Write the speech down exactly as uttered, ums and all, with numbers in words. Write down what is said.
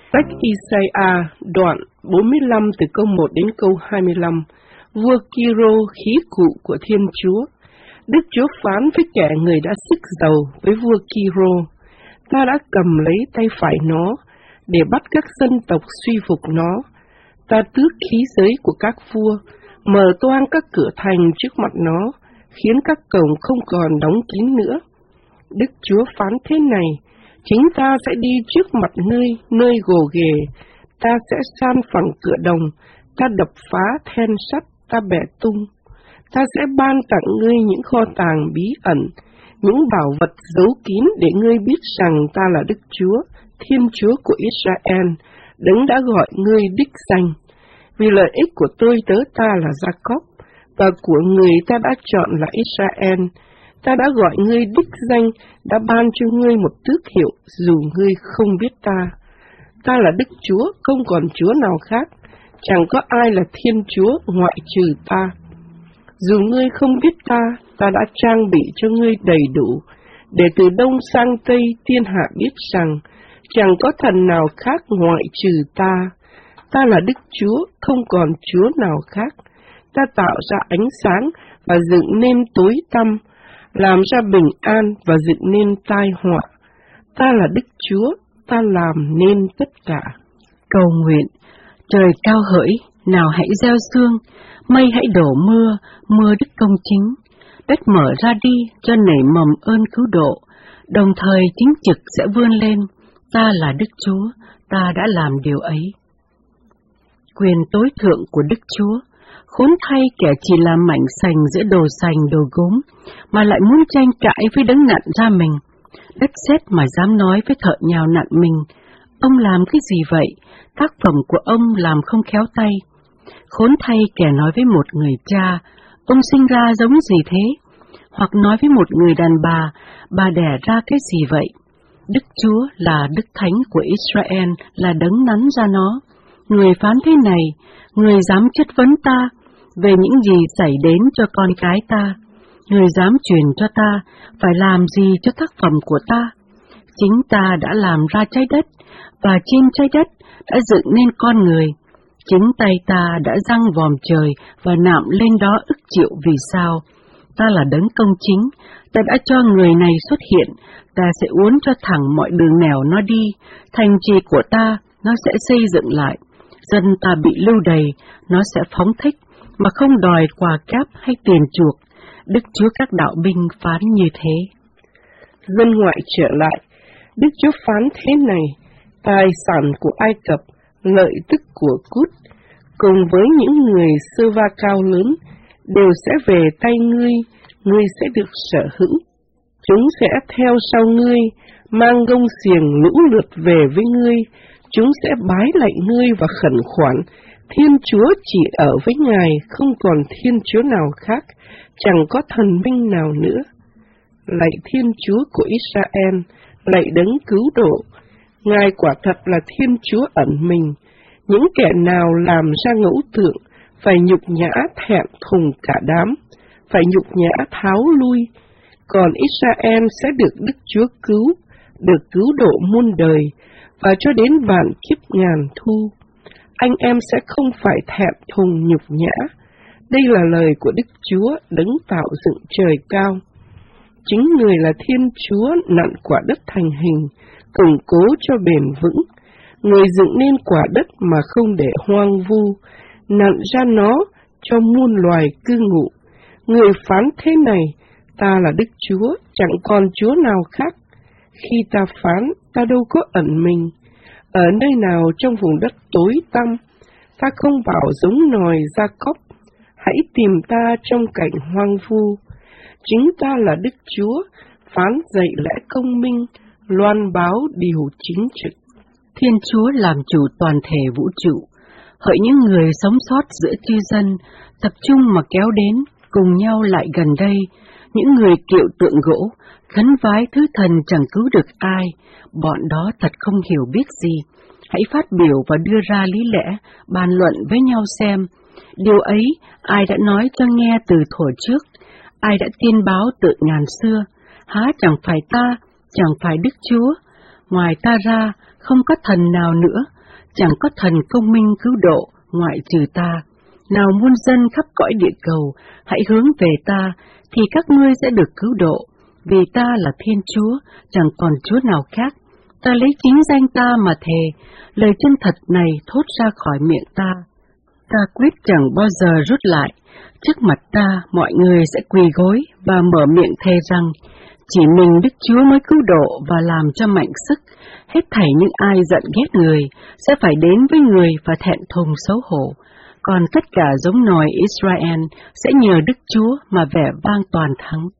Sách Isaiah đoạn bốn mươi lăm từ câu một đến câu hai mươi lăm. Vua Kiro khí cụ của Thiên Chúa. Đức Chúa phán với kẻ người đã sức giàu với vua Kiro: ta đã cầm lấy tay phải nó để bắt các dân tộc suy phục nó. Ta tước khí giới của các vua, mở toang các cửa thành trước mặt nó, khiến các cổng không còn đóng kín nữa. Đức Chúa phán thế này: chính ta sẽ đi trước mặt ngươi, nơi gồ ghề, ta sẽ san phẳng cửa đồng, ta đập phá then sắt, ta bẻ tung. Ta sẽ ban tặng ngươi những kho tàng bí ẩn, những bảo vật giấu kín để ngươi biết rằng ta là Đức Chúa, Thiên Chúa của Israel, Đấng đã gọi ngươi đích danh. Vì lợi ích của tôi tớ ta là Gia-cốp, và của người ta đã chọn là Israel, ta đã gọi ngươi đích danh, đã ban cho ngươi một tước hiệu, dù ngươi không biết ta. Ta là Đức Chúa, không còn Chúa nào khác, chẳng có ai là Thiên Chúa ngoại trừ ta. Dù ngươi không biết ta, ta đã trang bị cho ngươi đầy đủ, để từ đông sang tây thiên hạ biết rằng, chẳng có thần nào khác ngoại trừ ta. Ta là Đức Chúa, không còn Chúa nào khác. Ta tạo ra ánh sáng và dựng nên tối tăm, làm ra bình an và dựng nên tai họa. Ta là Đức Chúa, ta làm nên tất cả. Cầu nguyện: trời cao hỡi, nào hãy gieo sương, mây hãy đổ mưa, mưa đức công chính. Đất mở ra đi cho nảy mầm ơn cứu độ, đồng thời chính trực sẽ vươn lên. Ta là Đức Chúa, ta đã làm điều ấy. Quyền tối thượng của Đức Chúa. Khốn thay kẻ chỉ làm mảnh sành giữa đồ sành đồ gốm, mà lại muốn tranh cãi với đấng nặn ra mình. Đất sét mà dám nói với thợ nhào nặn mình: ông làm cái gì vậy? Tác phẩm của ông làm không khéo tay. Khốn thay kẻ nói với một người cha: ông sinh ra giống gì thế? Hoặc nói với một người đàn bà: bà đẻ ra cái gì vậy? Đức Chúa là Đức Thánh của Israel, là đấng nắn ra nó. Người phán thế này: người dám chất vấn ta về những gì xảy đến cho con cái ta? Người dám truyền cho ta phải làm gì cho tác phẩm của ta? Chính ta đã làm ra trái đất, và trên trái đất đã dựng nên con người. Chính tay ta đã giăng vòm trời và nạm lên đó ức triệu vì sao. Ta là đấng công chính, ta đã cho người này xuất hiện, ta sẽ uốn cho thẳng mọi đường nẻo nó đi, thành trì của ta nó sẽ xây dựng lại. Dân ta bị lưu đày, nó sẽ phóng thích, mà không đòi quà cáp hay tiền chuộc. Đức Chúa các đạo binh phán như thế. Dân ngoại trở lại, Đức Chúa phán thế này: tài sản của Ai Cập, lợi tức của Cút, cùng với những người sơ va cao lớn, đều sẽ về tay ngươi, ngươi sẽ được sở hữu. Chúng sẽ theo sau ngươi, mang gông xiềng lũ lượt về với ngươi. Chúng sẽ bái lạy ngươi và khẩn khoản: Thiên Chúa chỉ ở với Ngài, không còn Thiên Chúa nào khác, chẳng có thần minh nào nữa. Lạy Thiên Chúa của Israel, lạy đấng cứu độ, Ngài quả thật là Thiên Chúa ẩn mình. Những kẻ nào làm ra ngẫu tượng phải nhục nhã thẹn thùng cả đám, phải nhục nhã tháo lui. Còn Israel sẽ được Đức Chúa cứu, được cứu độ muôn đời, và cho đến vạn kiếp ngàn thu. Anh em sẽ không phải thẹn thùng nhục nhã. Đây là lời của Đức Chúa, đấng tạo dựng trời cao. Chính người là Thiên Chúa nặn quả đất thành hình, củng cố cho bền vững. Người dựng nên quả đất mà không để hoang vu, nặn ra nó cho muôn loài cư ngụ. Người phán thế này: ta là Đức Chúa, chẳng còn Chúa nào khác. Khi ta phán, ta đâu có ẩn mình. Ở nơi nào trong vùng đất tối tăm, ta không bảo giống nòi Gia-cốp. Hãy tìm ta trong cảnh hoang vu. Chính ta là Đức Chúa, phán dạy lẽ công minh, loan báo điều chính trực. Thiên Chúa làm chủ toàn thể vũ trụ, hỡi những người sống sót giữa chư dân, tập trung mà kéo đến, cùng nhau lại gần đây, những người kiệu tượng gỗ, khấn vái thứ thần chẳng cứu được ai, bọn đó thật không hiểu biết gì. Hãy phát biểu và đưa ra lý lẽ, bàn luận với nhau xem, điều ấy ai đã nói cho nghe từ thuở trước, ai đã tiên báo từ ngàn xưa, há chẳng phải ta, chẳng phải Đức Chúa, ngoài ta ra không có thần nào nữa, chẳng có thần công minh cứu độ ngoại trừ ta. Nào muôn dân khắp cõi địa cầu, hãy hướng về ta, thì các ngươi sẽ được cứu độ. Vì ta là Thiên Chúa, chẳng còn Chúa nào khác. Ta lấy chính danh ta mà thề, lời chân thật này thốt ra khỏi miệng ta. Ta quyết chẳng bao giờ rút lại. Trước mặt ta, mọi người sẽ quỳ gối và mở miệng thề rằng, chỉ mình Đức Chúa mới cứu độ và làm cho mạnh sức. Hết thảy những ai giận ghét người sẽ phải đến với người và thẹn thùng xấu hổ. Còn tất cả giống nòi Israel sẽ nhờ Đức Chúa mà vẻ vang toàn thắng.